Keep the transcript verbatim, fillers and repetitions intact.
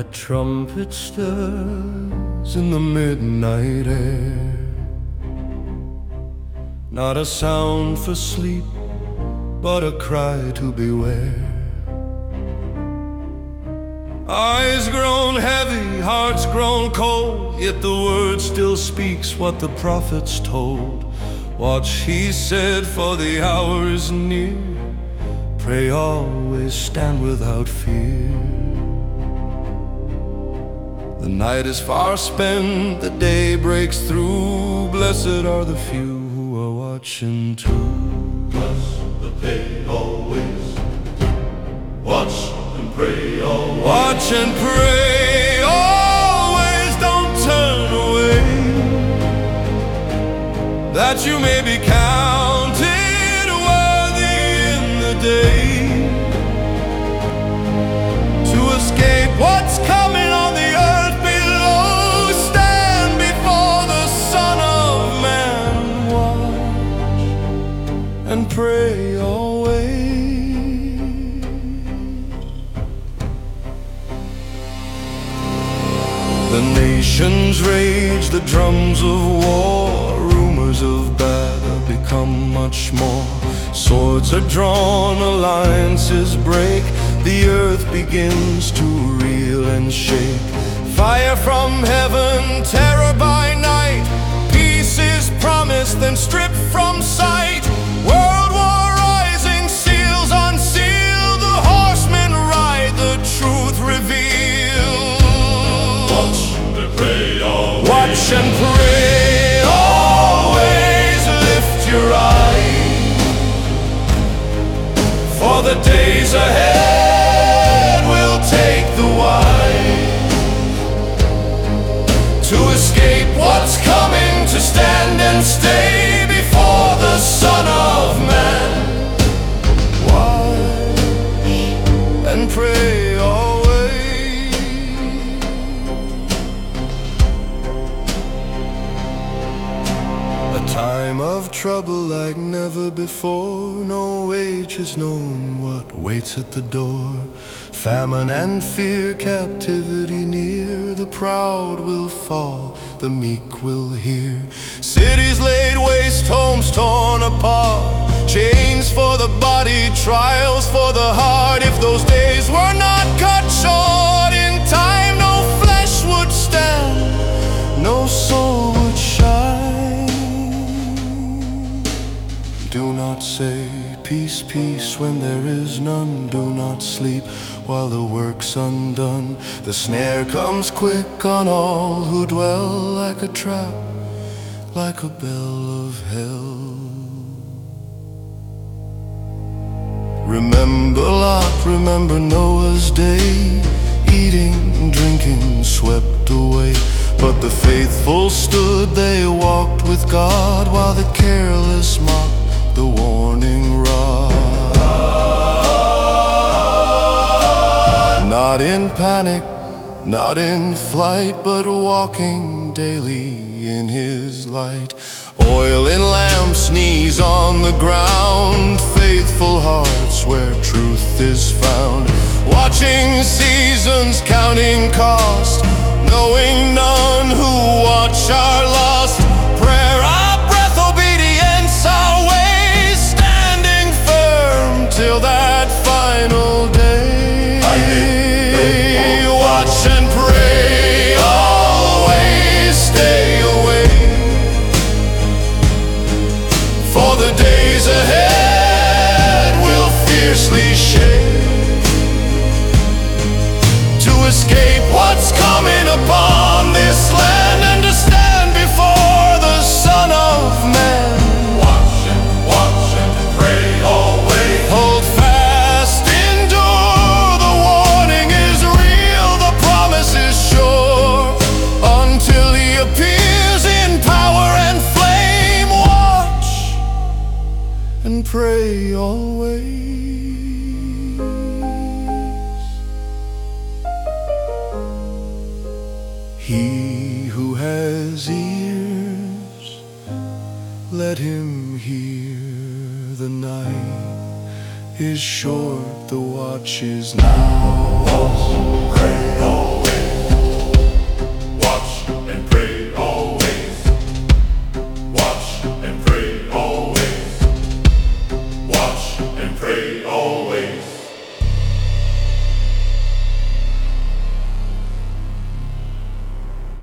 trumpet stirs in the midnight air. Not a sound for sleep, but a cry to beware. Eyes grown heavy, hearts grown cold, yet the word still speaks what the prophets told. Watch, he said, for the hour is near. Pray always, stand without fear. The night is far spent, the day breaks through. Blessed are the few who are watching too. Bless the day always. Watch and pray always. Watch and pray always, don't turn away, that you may be counted worthy in the day to escape what's coming on the earth below. Stand before the Son of Man. Watch and pray always. The nations rage, the drums of war. Rumors of battle become much more. Swords are drawn, alliances break. The earth begins to reel and shake. Fire from heaven, terror by night. Peace is promised, then stripped from sight. World war rising, seals unsealed. The horsemen ride, the truth revealed. Watch and pray always. Watch and pray always. Lift your eyes, for the days ahead will take the wise to escape what's coming, to stand and stay before the Son of Man. Watch and pray always. A time of trouble like never before. No age has known what waits at the door. Famine and fear, captivity near. The proud will fall, the meek will hear. Cities laid waste, homes torn apart. Chains for the body, trials for the heart. If those days were not cut short in time, no flesh would stand, no soul would shine. Do not say peace, peace when there is none. Do not sleep while the work's undone. The snare comes quick on all who dwell, like a trap, like a bell of hell. Remember Lot, remember Noah's day. Eating, drinking, swept away. But the faithful stood, they walked with God, while the careless mocked the warning rod. Not in panic, not in flight, but walking daily in His light. Oil in lamps, knees on the ground. Faithful hearts where truth is found. Watching seasons, counting cost, knowing none who watch are lost. Prayer, our breath, obedience, our ways, standing firm till that final day. Watch and pray always, stay away, for the days ahead will fiercely shake, to escape what's coming upon this land, and to stand before the Son of Man. Watch and watch and pray always. Hold fast, endure, the warning is real, the promise is sure, until He appears in power and flame. Watch and pray always. He who has ears, let him hear. The night is short, the watch is now. Pray